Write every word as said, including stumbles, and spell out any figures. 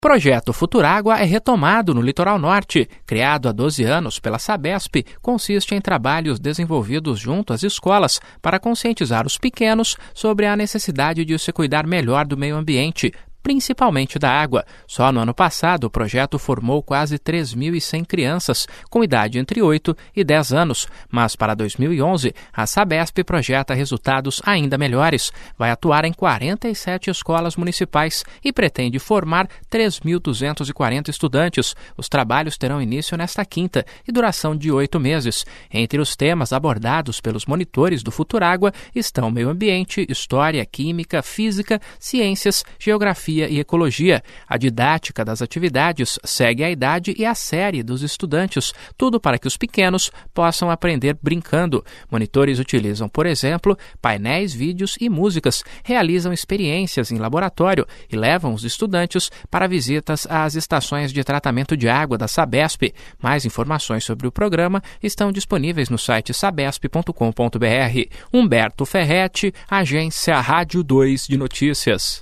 O projeto Futurágua é retomado no Litoral Norte. Criado há doze anos pela Sabesp, consiste em trabalhos desenvolvidos junto às escolas para conscientizar os pequenos sobre a necessidade de se cuidar melhor do meio ambiente, principalmente da água. Só no ano passado, o projeto formou quase três mil e cem crianças, com idade entre oito e dez anos, mas para dois mil e onze, a Sabesp projeta resultados ainda melhores. Vai atuar em quarenta e sete escolas municipais e pretende formar três mil duzentos e quarenta estudantes. Os trabalhos terão início nesta quinta e duração de oito meses. Entre os temas abordados pelos monitores do Futurágua estão meio ambiente, história, química, física, ciências, geografia e ecologia. A didática das atividades segue a idade e a série dos estudantes, tudo para que os pequenos possam aprender brincando. Monitores utilizam, por exemplo, painéis, vídeos e músicas, realizam experiências em laboratório e levam os estudantes para visitas às estações de tratamento de água da Sabesp. Mais informações sobre o programa estão disponíveis no site sabesp ponto com ponto br. Humberto Ferretti, Agência Rádio dois de Notícias.